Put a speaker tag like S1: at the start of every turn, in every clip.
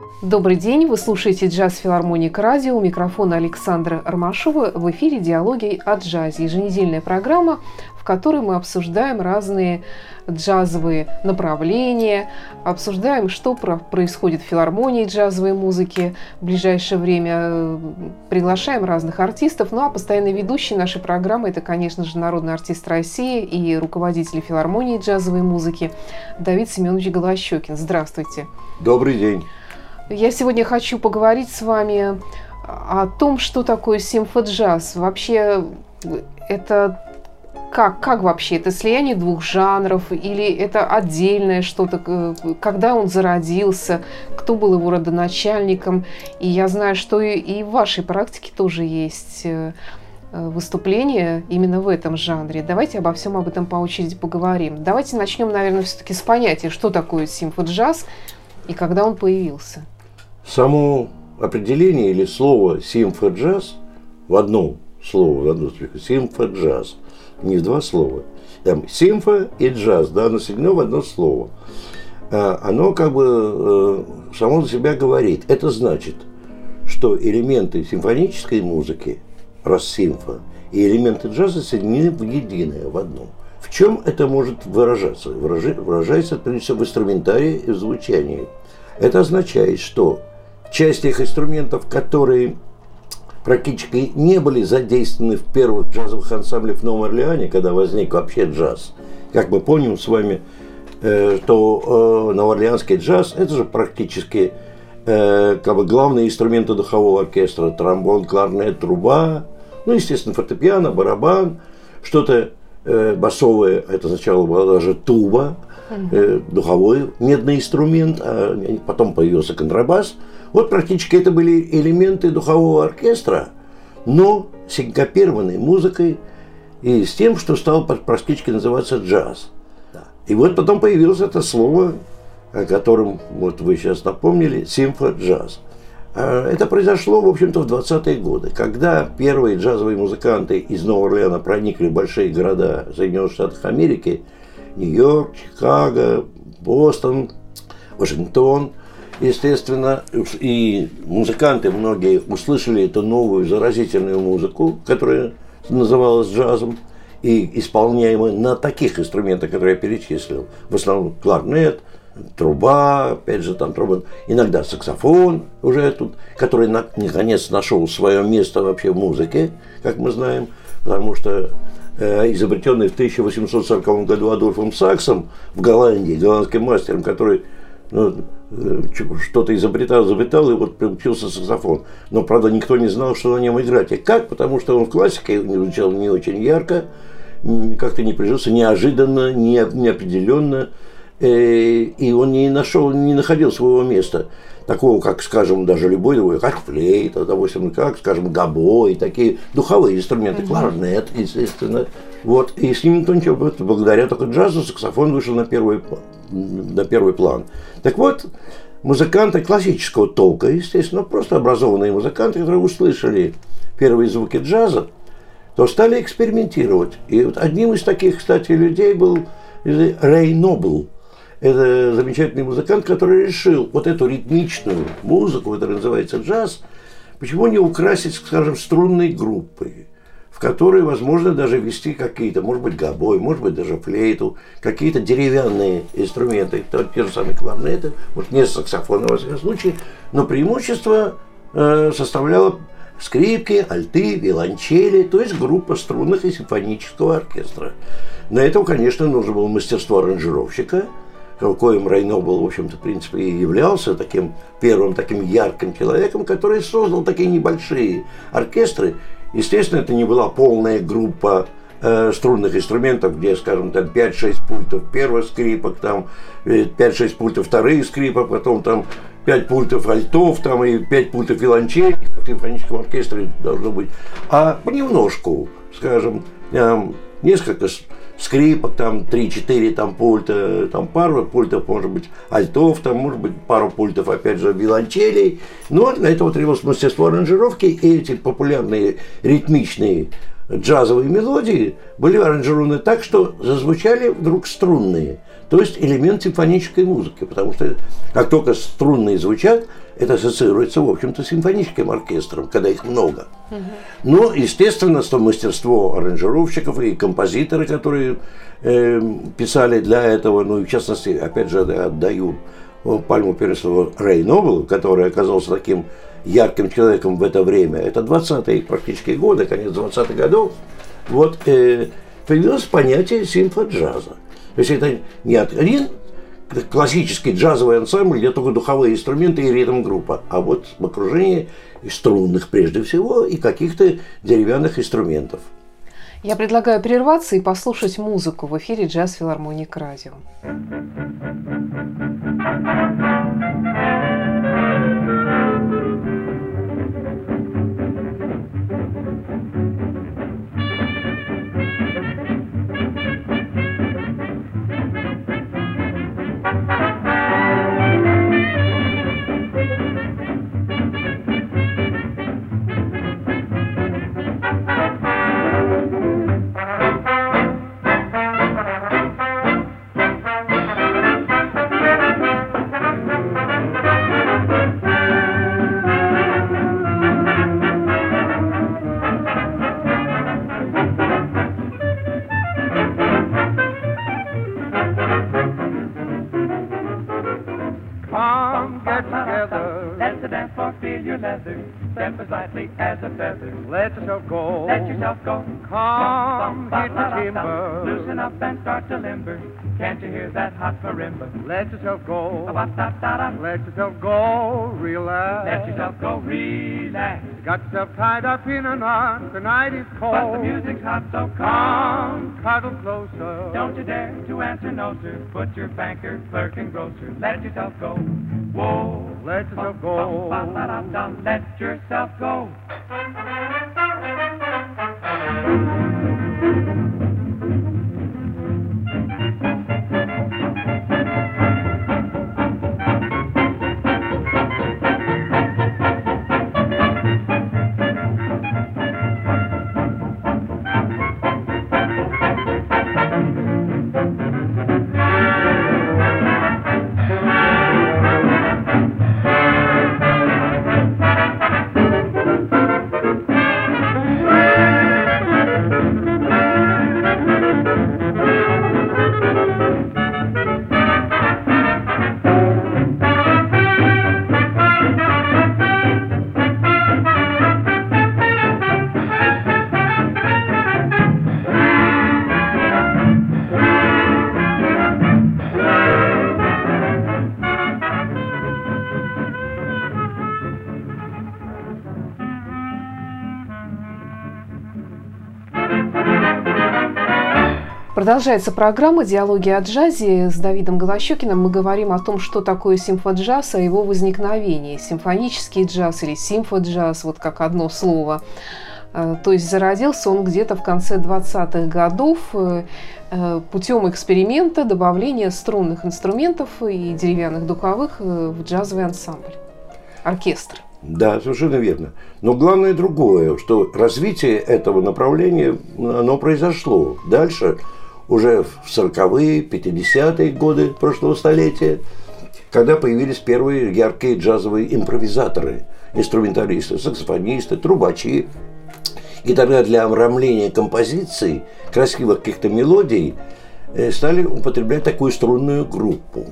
S1: Добрый день, вы слушаете «Джаз Филармоник Радио», у микрофона Александра Ромашова, в эфире «Диалоги о джазе», еженедельная программа, в которой мы обсуждаем разные джазовые направления, обсуждаем, что происходит в филармонии джазовой музыки в ближайшее время, приглашаем разных артистов, ну а постоянный ведущий нашей программы – это, конечно же, народный артист России и руководитель филармонии джазовой музыки Давид Семенович Голощёкин. Здравствуйте.
S2: Добрый день.
S1: Я сегодня хочу поговорить с вами о том, что такое симфоджаз. Вообще, это как вообще? Это слияние двух жанров или это отдельное что-то? Когда он зародился? Кто был его родоначальником? И я знаю, что и в вашей практике тоже есть выступления именно в этом жанре. Давайте обо всем об этом по очереди поговорим. Давайте начнем, наверное, все-таки с понятия, что такое симфоджаз и когда он появился.
S2: Само определение или слово «симфоджаз» в одном слове, в одном слове, симфоджаз, не в два слова. Там симфо и джаз, да, оно соединено в одно слово. Оно как бы само за себя говорит. Это значит, что элементы симфонической музыки, раз симфо, и элементы джаза соединены в единое, в одно. В чем это может выражаться? Выражается, прежде всего, в инструментарии и в звучании. Это означает, что часть тех инструментов, которые практически не были задействованы в первых джазовых ансамблях в Новом Орлеане, когда возник вообще джаз. Как мы помним с вами, что новоорлеанский джаз – это же практически как бы главные инструменты духового оркестра. Тромбон, кларнет, труба, ну, естественно, фортепиано, барабан, что-то басовое, это сначала была даже туба, духовой медный инструмент, а потом появился контрабас. Вот практически это были элементы духового оркестра, но синкопированной музыкой и с тем, что стало практически называться джаз. И вот потом появилось это слово, о котором вот вы сейчас напомнили, симфоджаз. Это произошло, в общем-то, в 20-е годы, когда первые джазовые музыканты из Нового Орлеана проникли в большие города Соединенных Штатов Америки, Нью-Йорк, Чикаго, Бостон, Вашингтон. Естественно, и музыканты многие услышали эту новую заразительную музыку, которая называлась джазом, и исполняемая на таких инструментах, которые я перечислил. В основном кларнет, труба, опять же, там труба, иногда саксофон уже тут, который наконец нашел свое место вообще в музыке, как мы знаем, потому что изобретенный в 1840 году Адольфом Саксом в Голландии, голландским мастером, который что-то изобретал, и вот приучился саксофон. Но, правда, никто не знал, что на нем играть. И как? Потому что он в классике звучал не очень ярко, как-то не прижился, неожиданно, неопределенно, и он не находил своего места. Такого, как, скажем, даже любой другой, как флейта, допустим, как, скажем, гобой, такие духовые инструменты, кларнет, естественно. Вот. И с ним никто ничего, благодаря только джазу саксофон вышел на первый план. Так вот, музыканты классического толка, естественно, просто образованные музыканты, которые услышали первые звуки джаза, то стали экспериментировать. И вот одним из таких, кстати, людей был Рэй Нобл. Это замечательный музыкант, который решил вот эту ритмичную музыку, которая называется джаз, почему не украсить, скажем, струнной группой, в которой возможно даже ввести какие-то, может быть, гобой, может быть, даже флейту, какие-то деревянные инструменты, те же самые кларнеты, вот не саксофон во всяком случае, но преимущество составляло скрипки, альты, виолончели, то есть группа струнных и симфонического оркестра. Для этого, конечно, нужно было мастерство аранжировщика, коим Рэй Нобл, в общем-то, в принципе, и являлся таким первым, таким ярким человеком, который создал такие небольшие оркестры. Естественно, это не была полная группа струнных инструментов, где, скажем, там 5-6 пультов первых скрипок, там 5-6 пультов вторых скрипок, потом там 5 пультов альтов, там и 5 пультов виолончели в симфоническом оркестре должно быть. А понемножку, скажем, несколько скрипок, там 3-4 там пульта, там пару пультов, может быть, альтов, там может быть пару пультов, опять же, виолончелей. Но для этого требовалось мастерство аранжировки, и эти популярные ритмичные джазовые мелодии были аранжированы так, что зазвучали вдруг струнные. То есть элемент симфонической музыки, потому что как только струнные звучат, это ассоциируется, в общем-то, с симфоническим оркестром, когда их много. Но, естественно, что мастерство аранжировщиков и композиторы, которые писали для этого, ну и в частности, опять же, отдаю пальму первенства Рэй Нобелу, который оказался таким ярким человеком в это время. Это 20-е практически годы, конец 20-х годов. Вот появилось понятие симфоджаза. То есть это не один классический джазовый ансамбль, где только духовые инструменты и ритм-группа, а вот в окружении струнных прежде всего и каких-то деревянных инструментов.
S1: Я предлагаю прерваться и послушать музыку в эфире «Джаз Филармоник Радио».
S3: Step as lightly as a feather. Let yourself go. Let yourself go. Come, hit the timber. Loosen up and start to limber. Can't you hear that hot marimba? Let yourself go. Let yourself go. Relax. Let yourself go. Relax. Got yourself tied up in a knot. The night is cold, but the music's hot, so come cuddle closer. Don't you dare to answer no, sir. Put your banker, clerk, and grocer. Let yourself go. Whoa. Let yourself go. Let yourself go.
S1: Продолжается программа «Диалоги о джазе» с Давидом Голощёкиным. Мы говорим о том, что такое симфоджаз, о его возникновении. Симфонический джаз или симфоджаз, вот как одно слово. То есть зародился он где-то в конце 20-х годов путем эксперимента добавления струнных инструментов и деревянных духовых в джазовый ансамбль, оркестр.
S2: Да, совершенно верно. Но главное другое, что развитие этого направления, оно произошло. Дальше, уже в 40-е, 50-е годы прошлого столетия, когда появились первые яркие джазовые импровизаторы, инструменталисты, саксофонисты, трубачи. И тогда для обрамления композиций, красивых каких-то мелодий, стали употреблять такую струнную группу.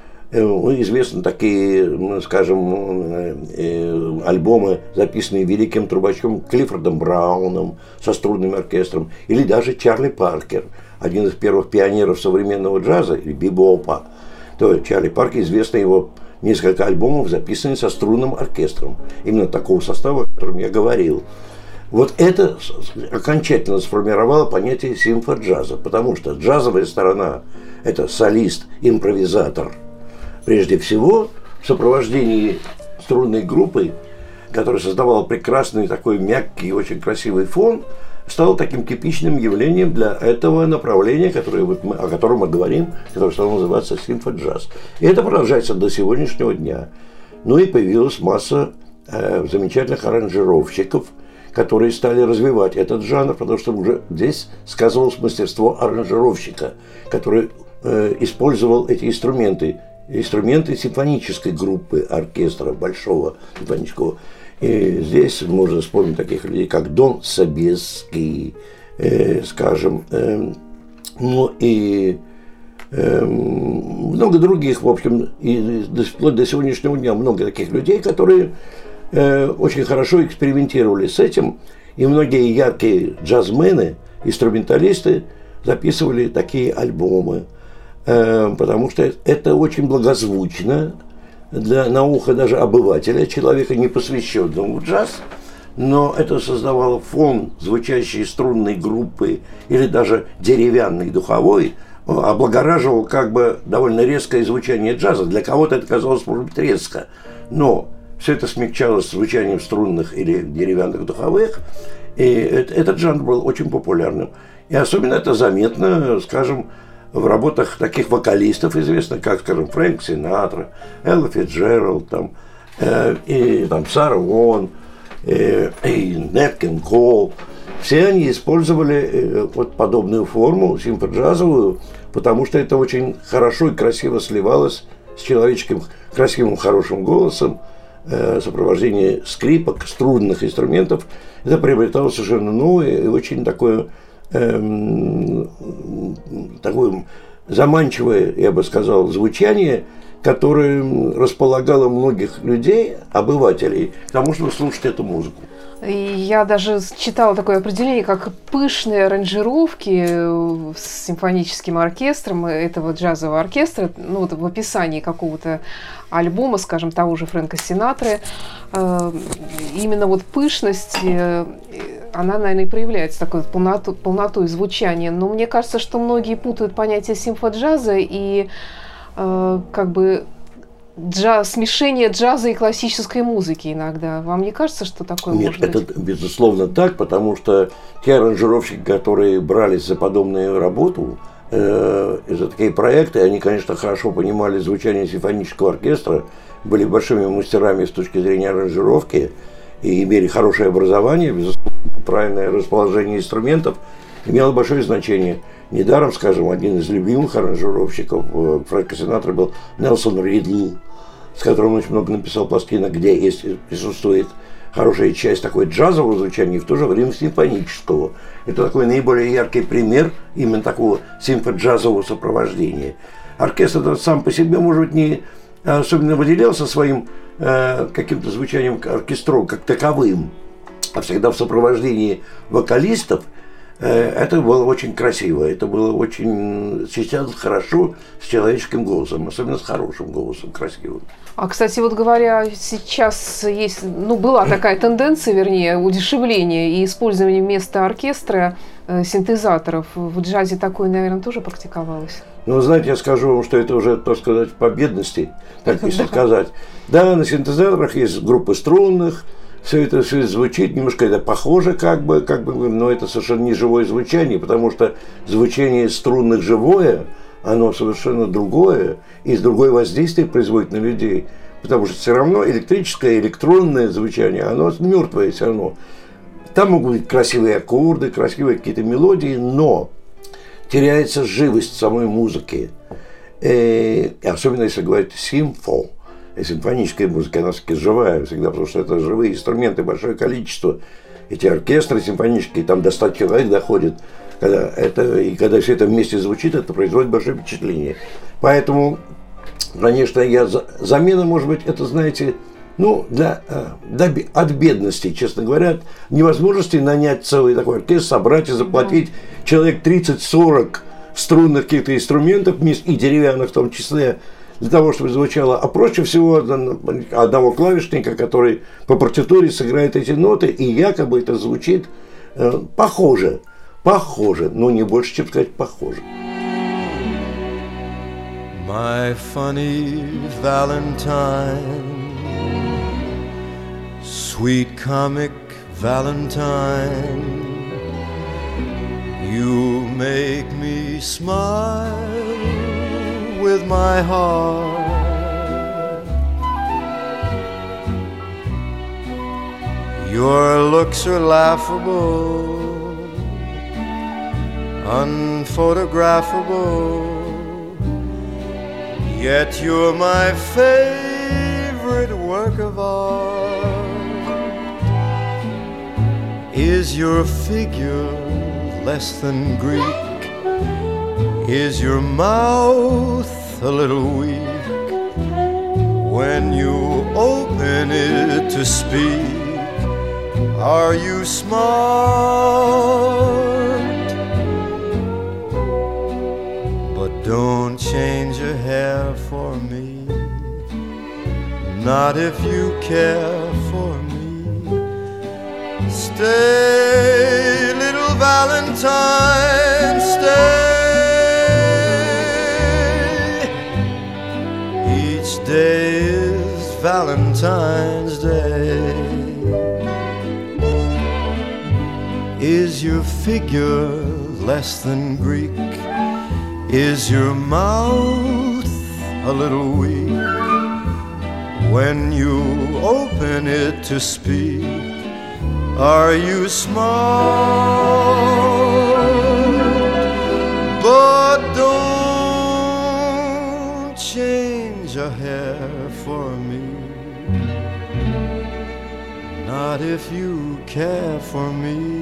S2: Известны такие, скажем, альбомы, записанные великим трубачом Клиффордом Брауном со струнным оркестром, или даже Чарли Паркер, один из первых пионеров современного джаза, или бибопа. То есть Чарли Паркер, известно его несколько альбомов, записанные со струнным оркестром, именно такого состава, о котором я говорил. Вот это окончательно сформировало понятие симфоджаза, потому что джазовая сторона – это солист, импровизатор, прежде всего в сопровождении струнной группы, которая создавала прекрасный такой мягкий, очень красивый фон, стало таким типичным явлением для этого направления, о котором мы говорим, которое стало называться симфоджаз. И это продолжается до сегодняшнего дня. Ну и появилась масса замечательных аранжировщиков, которые стали развивать этот жанр, потому что уже здесь сказывалось мастерство аранжировщика, который использовал эти инструменты симфонической группы оркестра большого симфонического. И здесь можно вспомнить таких людей, как Дон Собеский, скажем, ну и много других, в общем, и вплоть до сегодняшнего дня много таких людей, которые очень хорошо экспериментировали с этим, и многие яркие джазмены, инструменталисты записывали такие альбомы, потому что это очень благозвучно на ухо даже обывателя, человека, не посвященного в джаз, но это создавало фон звучащей струнной группы или даже деревянной духовой, облагораживал как бы довольно резкое звучание джаза. Для кого-то это казалось, может быть, резко, но все это смягчалось звучанием струнных или деревянных духовых, и этот жанр был очень популярным. И особенно это заметно, скажем, в работах таких вокалистов известных, как, скажем, Фрэнк Синатра, Элла Фитджеральд, и Сара Вон, и Нэт Кинг Кол. Все они использовали вот подобную форму, симфоджазовую, потому что это очень хорошо и красиво сливалось с человеческим красивым, хорошим голосом, сопровождение скрипок, струнных инструментов. Это приобретало совершенно новое и очень такое заманчивое, я бы сказал, звучание, которое располагало многих людей, обывателей, к тому, чтобы слушать эту музыку.
S1: Я даже читала такое определение, как пышные аранжировки с симфоническим оркестром этого джазового оркестра, ну, вот в описании какого-то альбома, скажем, того же Фрэнка Синатры, именно вот пышность, она, наверное, и проявляется такой полнотой звучания. Но мне кажется, что многие путают понятие симфоджаза и как бы смешение джаза и классической музыки иногда. Вам не кажется, что такое может быть?
S2: Нет, это безусловно так, потому что те аранжировщики, которые брались за подобную работу, за такие проекты, они, конечно, хорошо понимали звучание симфонического оркестра, были большими мастерами с точки зрения аранжировки и имели хорошее образование, безусловно, правильное расположение инструментов имело большое значение. Недаром, скажем, один из любимых аранжировщиков Фрэнка Синатры был Нельсон Ридл, с которым он очень много написал пластинок, где присутствует хорошая часть такой джазового звучания и в то же время симфонического. Это такой наиболее яркий пример именно такого симфоджазового сопровождения. Оркестр этот сам по себе, может быть, не особенно выделялся своим каким-то звучанием оркестров как таковым, а всегда в сопровождении вокалистов. Это было очень красиво, это было очень сейчас хорошо с человеческим голосом, особенно с хорошим голосом, красивым.
S1: А, кстати, вот говоря, сейчас есть, была такая тенденция, вернее, удешевления и использования вместо оркестра синтезаторов. В джазе такое, наверное, тоже практиковалось?
S2: Знаете, я скажу вам, что это уже, так сказать, по бедности, так если сказать. Да, на синтезаторах есть группы струнных, все это звучит, немножко это похоже, как бы, но это совершенно не живое звучание, потому что звучание струнных живое, оно совершенно другое, и другое воздействие производит на людей, потому что все равно электрическое, электронное звучание, оно мертвое все равно. Там могут быть красивые аккорды, красивые какие-то мелодии, но теряется живость самой музыки. И особенно если говорить симфо. Симфоническая музыка, она все-таки живая всегда, потому что это живые инструменты, большое количество. Эти оркестры симфонические, там до 100 человек доходит. Когда все это вместе звучит, это производит большое впечатление. Поэтому, конечно, замена, может быть, это, знаете, от бедности, честно говоря, от невозможности нанять целый такой оркестр, собрать и заплатить человек 30-40 струнных каких-то инструментов, и деревянных в том числе, для того, чтобы звучало, а проще всего одного клавишника, который по партитуре сыграет эти ноты, и якобы это звучит похоже, но не больше, чем сказать похоже.
S4: My funny Valentine, sweet comic Valentine, you make me smile with my heart. Your looks are laughable, unphotographable, yet you're my favorite work of art. Is your figure less than Greek? Is your mouth a little weak when you open it to speak? Are you smart? But don't change your hair for me, not if you care for me. Stay, little Valentine, stay. Each day is Valentine's Day. Is your figure less than Greek? Is your mouth a little weak when you open it to speak? Are you smart? But don't change a hair for me, not if you care for me.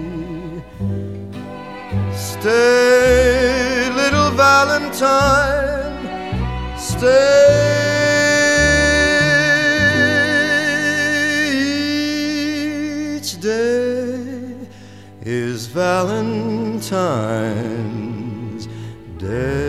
S4: Stay, little Valentine, stay. Each day is Valentine's Day.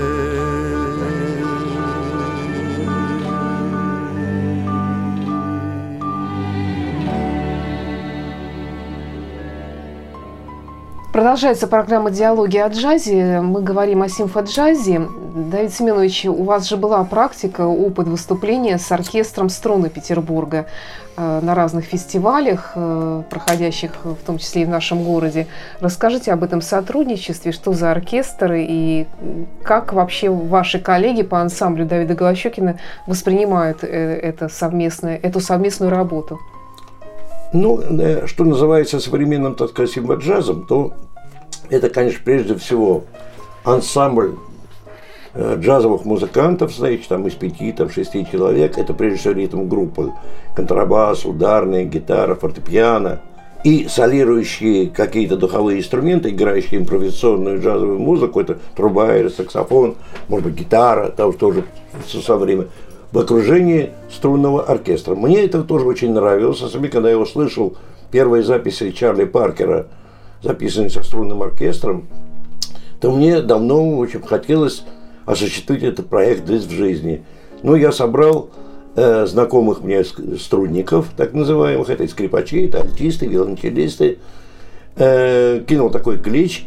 S1: Продолжается программа «Диалоги о джазе». Мы говорим о симфоджазе. Давид Семенович, у вас же была практика, опыт выступления с оркестром «Струны Петербурга» на разных фестивалях, проходящих в том числе и в нашем городе. Расскажите об этом сотрудничестве, что за оркестр и как вообще ваши коллеги по ансамблю Давида Голощёкина воспринимают эту совместную работу?
S2: Ну, что называется современным, так сказать, симфоджазом, то это, конечно, прежде всего ансамбль джазовых музыкантов, значит, там из 5-6 человек. Это прежде всего ритм-группы: контрабас, ударная, гитара, фортепиано. И солирующие какие-то духовые инструменты, играющие импровизационную джазовую музыку. Это труба или саксофон, может быть, гитара, там тоже со временем. В окружении струнного оркестра. Мне это тоже очень нравилось, особенно когда я услышал первые записи Чарли Паркера, записанные со струнным оркестром, то мне давно очень хотелось осуществить этот проект здесь в жизни. Но я собрал знакомых мне струнников, так называемых, это и скрипачи, это альтисты, виолончелисты, кинул такой клич.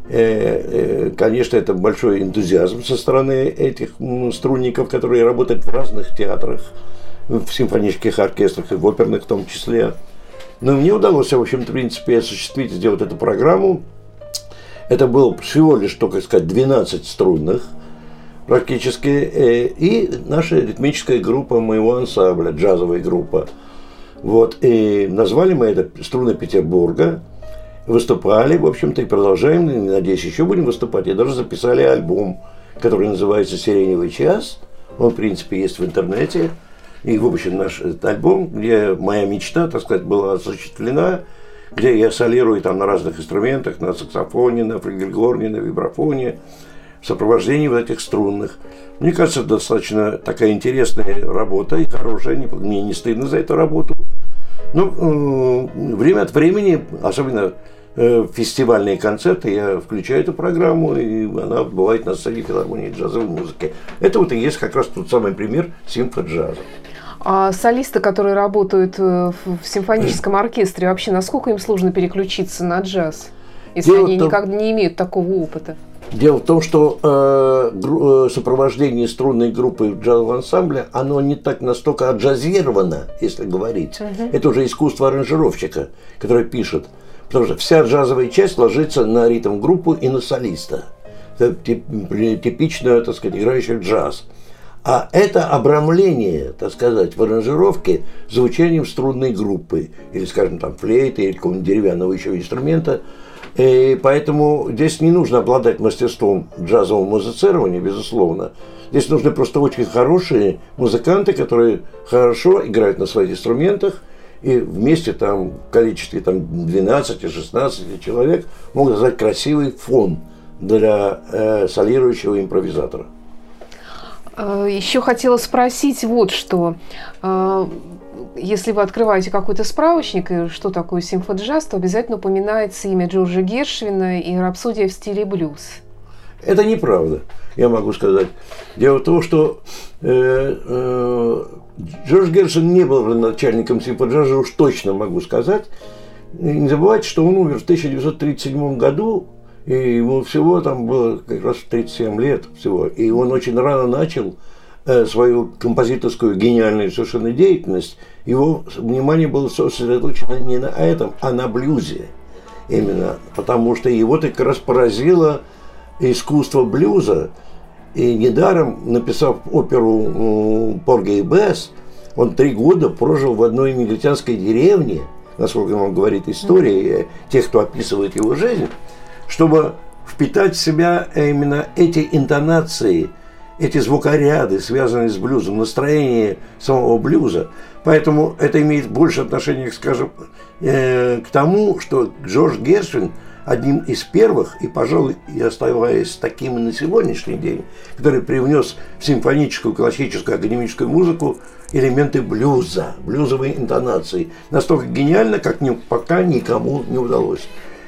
S2: Конечно, это большой энтузиазм со стороны этих струнников, которые работают в разных театрах, в симфонических оркестрах и в оперных в том числе. Но мне удалось, в общем-то, в принципе, осуществить, сделать эту программу. Это было всего лишь, только сказать, 12 струнных практически, и наша ритмическая группа моего ансамбля, джазовая группа. Вот, и назвали мы это «Струны Петербурга». Выступали, в общем-то, и продолжаем, и, надеюсь, еще будем выступать. И даже записали альбом, который называется «Сиреневый час». Он, в принципе, есть в интернете. И выпущен наш альбом, где моя мечта, так сказать, была осуществлена, где я солирую там на разных инструментах, на саксофоне, на флюгельгорне, на вибрафоне, в сопровождении вот этих струнных. Мне кажется, достаточно такая интересная работа и хорошая, мне не стыдно за эту работу. Ну, время от времени, особенно фестивальные концерты, я включаю эту программу, и она бывает на сцене филармонии джазовой музыки. Это вот и есть как раз тот самый пример симфоджаза.
S1: А солисты, которые работают в симфоническом оркестре, вообще насколько им сложно переключиться на джаз, если они никогда не имеют такого опыта?
S2: Дело в том, что сопровождение струнной группы джазового ансамбля, оно не так настолько отджазировано, если говорить. Это уже искусство аранжировщика, который пишет. Потому что вся джазовая часть ложится на ритм-группу и на солиста. Это типично, так сказать, играющий джаз. А это обрамление, так сказать, в аранжировке звучанием струнной группы, или, скажем, там, флейты, или какого-нибудь деревянного еще инструмента. И поэтому здесь не нужно обладать мастерством джазового музицирования, безусловно. Здесь нужны просто очень хорошие музыканты, которые хорошо играют на своих инструментах, и вместе там, в количестве там, 12-16 человек могут создать красивый фон для солирующего импровизатора.
S1: Еще хотела спросить вот что. Если вы открываете какой-то справочник, и что такое симфоджаз, то обязательно упоминается имя Джорджа Гершвина и «Рапсодия в стиле блюз».
S2: Это неправда, я могу сказать. Дело в том, что Джордж Гершвин не был начальником симфоджаза, уж точно могу сказать. И не забывайте, что он умер в 1937 году, и ему всего там было как раз 37 лет всего. И он очень рано начал свою композиторскую гениальную совершенно деятельность. Его внимание было сосредоточено не на этом, а на блюзе. Именно потому что его так раз поразило искусство блюза. И недаром, написав оперу «Порги и Бесс», он 3 года прожил в одной негритянской деревне, насколько вам говорит история, тех, кто описывает его жизнь, чтобы впитать в себя именно эти интонации, эти звукоряды, связанные с блюзом, настроение самого блюза. Поэтому это имеет больше отношения, скажем, к тому, что Джордж Гершвин одним из первых, и, пожалуй, и оставаясь таким и на сегодняшний день, который привнес в симфоническую, классическую, академическую музыку элементы блюза, блюзовые интонации. Настолько гениально, как пока никому не удалось.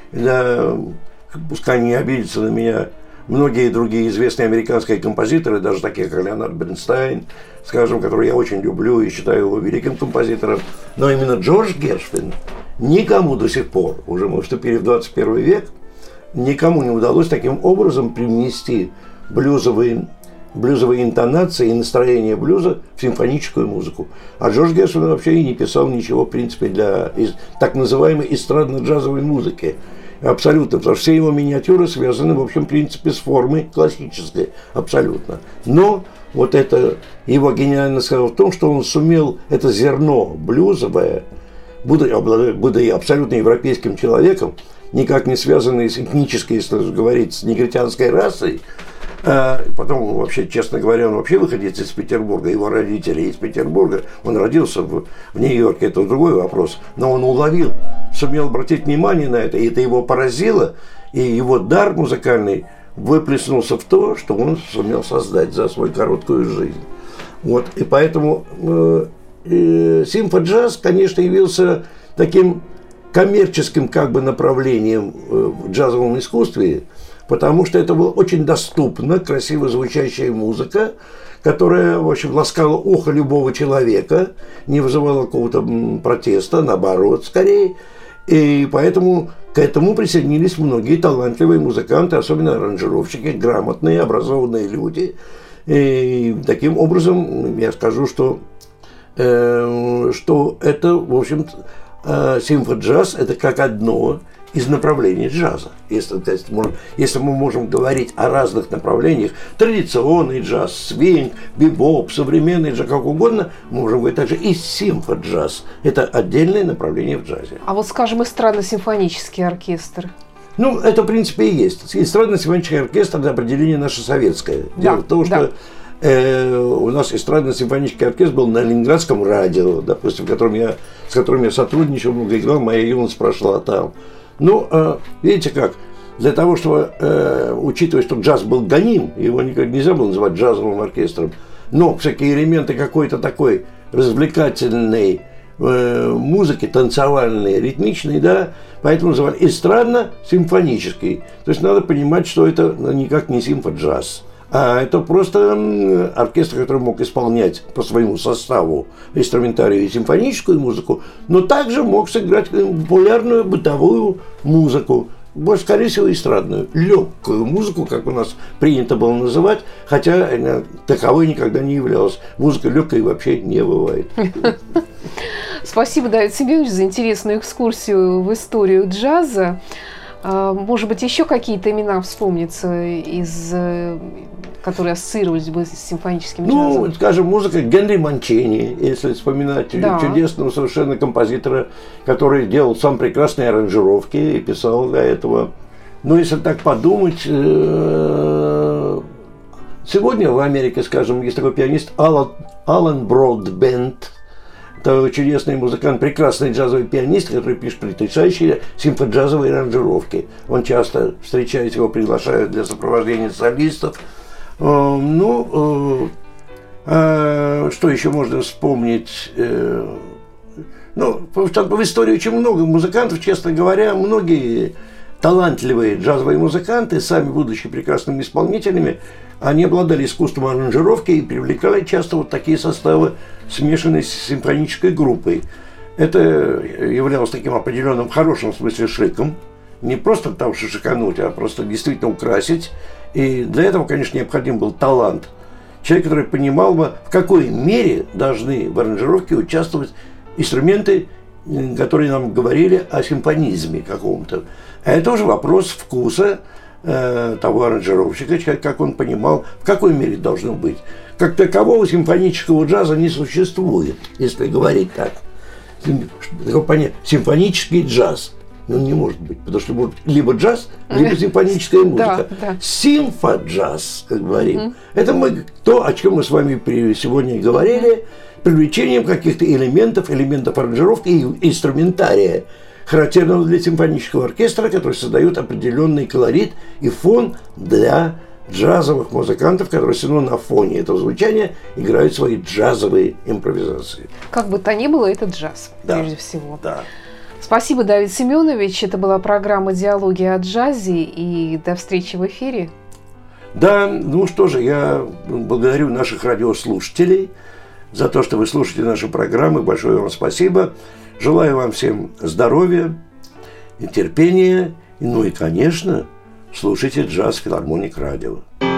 S2: Пускай не обидятся на меня многие другие известные американские композиторы, даже такие, как Леонард Бернстайн, скажем, который я очень люблю и считаю его великим композитором, но именно Джордж Гершвин никому до сих пор, уже мы вступили в 21 век, никому не удалось таким образом привнести блюзовые интонации и настроение блюза в симфоническую музыку. А Джордж Гершвин вообще и не писал ничего, в принципе, для так называемой эстрадно-джазовой музыки. Абсолютно, потому что все его миниатюры связаны, в общем, в принципе, с формой классической, абсолютно. Но вот это его гениальность в том, что он сумел это зерно блюзовое, будучи абсолютно европейским человеком, никак не связанный с этнической, если говорить, с негритянской расой. Потом, вообще, честно говоря, он вообще выходец из Петербурга, его родители из Петербурга, он родился в Нью-Йорке, это другой вопрос, но он уловил, сумел обратить внимание на это, и это его поразило, и его дар музыкальный выплеснулся в то, что он сумел создать за свою короткую жизнь. Вот, и поэтому симфоджаз, конечно, явился таким коммерческим как бы направлением в джазовом искусстве, потому что это была очень доступна, красиво звучащая музыка, которая, в общем, ласкала ухо любого человека, не вызывала какого-то протеста, наоборот, скорее. И поэтому к этому присоединились многие талантливые музыканты, особенно аранжировщики, грамотные, образованные люди. И таким образом я скажу, что это, в общем, симфоджаз – это как одно из направлений джаза. Если мы можем говорить о разных направлениях, традиционный джаз, свинг, бибоп, современный джаз, как угодно, мы можем говорить также и симфоджаз. Это отдельное направление в джазе.
S1: А вот, скажем, эстрадно-симфонический оркестр?
S2: Ну, это, в принципе, и есть. Эстрадно-симфонический оркестр – это определение наше советское. Дело в том, что у нас эстрадно-симфонический оркестр был на Ленинградском радио, допустим, с которым я сотрудничал, много играл, моя юность прошла там. Ну, видите как, для того, чтобы, учитывая, что джаз был гоним, его никак нельзя было называть джазовым оркестром, но всякие элементы какой-то такой развлекательной музыки, танцевальной, ритмичной, да, поэтому называли эстрадно-симфонический. То есть надо понимать, что это никак не симфоджаз. А это просто оркестр, который мог исполнять по своему составу инструментарию и симфоническую музыку, но также мог сыграть популярную бытовую музыку, скорее всего, эстрадную, легкую музыку, как у нас принято было называть, хотя таковой никогда не являлась. Музыка легкой вообще не бывает.
S1: Спасибо, Давид Семенович, за интересную экскурсию в историю джаза. Может быть, еще какие-то имена вспомнятся из которые ассоциировались бы с симфоническим
S2: Ну,
S1: джазом?
S2: скажем, музыка Генри Манчини, если вспоминать чудесного совершенно композитора, который делал сам прекрасные аранжировки и писал для этого. Но если так подумать, сегодня в Америке, скажем, есть такой пианист Алан Бродбент. Это чудесный музыкант, прекрасный джазовый пианист, который пишет потрясающие симфоджазовые аранжировки. Он часто встречается, его приглашают для сопровождения солистов. Что еще можно вспомнить? В истории очень много музыкантов, честно говоря, многие талантливые джазовые музыканты, сами будучи прекрасными исполнителями, они обладали искусством аранжировки и привлекали часто вот такие составы, смешанные с симфонической группой. Это являлось таким определенным, в хорошем смысле, шиком. Не просто там шикануть, а просто действительно украсить. И для этого, конечно, необходим был талант. Человек, который понимал бы, в какой мере должны в аранжировке участвовать инструменты, которые нам говорили о симфонизме каком-то. А это уже вопрос вкуса того аранжировщика, как он понимал, в какой мере должно быть. Как такового симфонического джаза не существует, если говорить так. Такое понятие симфонический джаз. Ну, не может быть, потому что может либо джаз, либо симфоническая музыка. Симфоджаз, как говорим, это то, о чем мы с вами сегодня говорили, привлечением каких-то элементов аранжировки и инструментария, характерного для симфонического оркестра, который создает определенный колорит и фон для джазовых музыкантов, которые все равно на фоне этого звучания играют свои джазовые импровизации.
S1: Как бы то ни было, это джаз, прежде всего.
S2: Да.
S1: Спасибо, Давид Семенович. Это была программа «Диалоги о джазе». И до встречи в эфире.
S2: Да, ну что же, я благодарю наших радиослушателей за то, что вы слушаете наши программы. Большое вам спасибо. Желаю вам всем здоровья и терпения. Ну и, конечно, слушайте джаз Филармоник Радио.